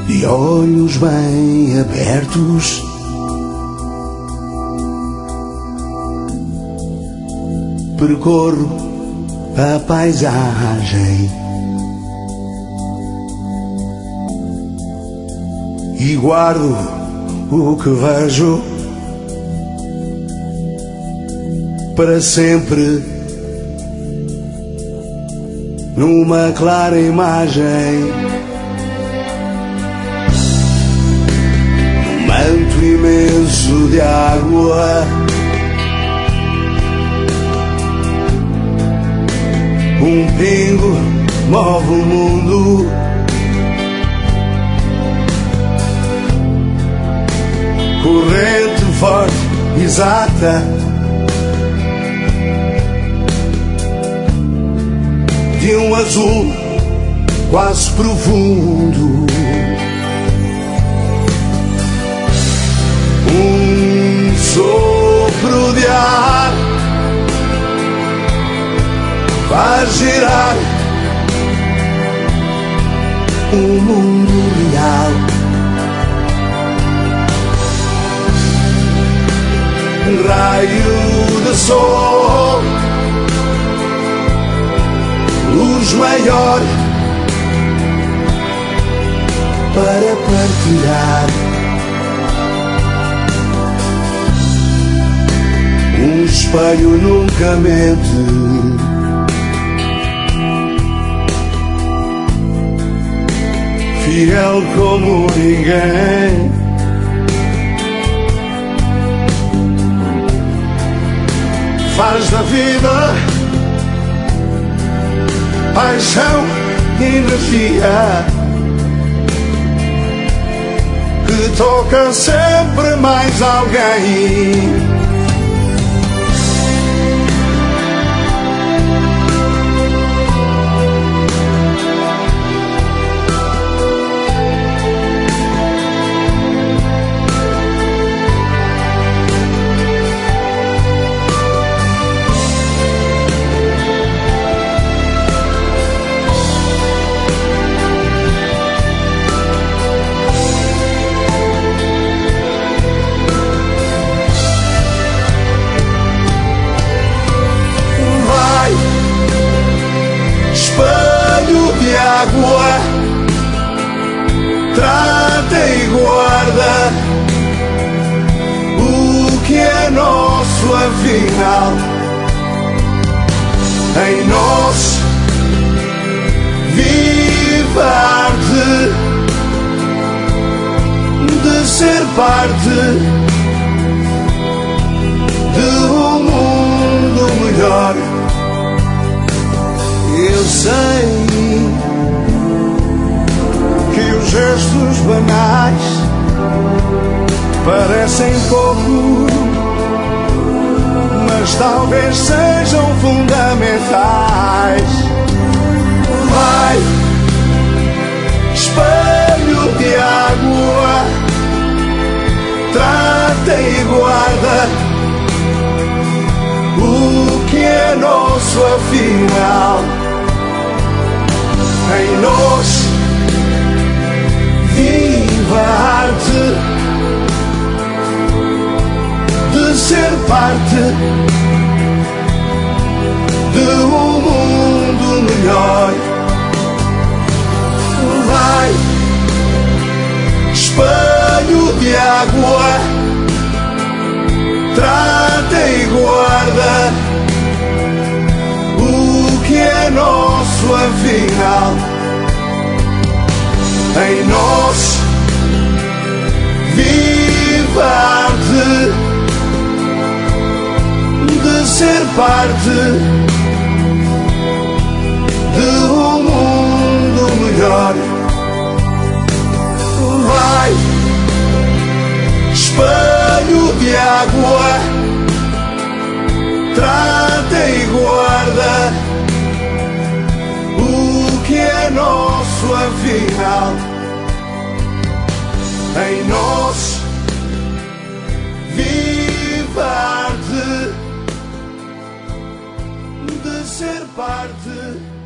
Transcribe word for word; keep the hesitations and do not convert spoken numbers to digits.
de olhos bem abertos, percorro a paisagem e guardo o que vejo para sempre numa clara imagem, num manto imenso de água, um pingo move o mundo, corrente forte, exata, de um azul quase profundo, um sopro de ar faz girar o mundo real. Raio de sol, luz maior para partilhar, um espelho nunca mente, fiel como ninguém. Faz da vida paixão e energia que toca sempre mais alguém. De água, trata e guarda o que é nosso afinal. Em nós vive a arte de ser parte de um mundo melhor. Eu sei que os gestos banais parecem pouco, mas talvez sejam fundamentais. Vai, espelho de água, trata e guarda o que é nosso afinal. Em nós vive a arte de ser parte de um mundo melhor. Vai, espelho de água, trata e guarda o que é nosso afinal. Em nós vive a arte de ser parte de um mundo melhor. Vai, espelho de água, trata e guarda o que é nosso afinal. Em nós vive a arte de ser parte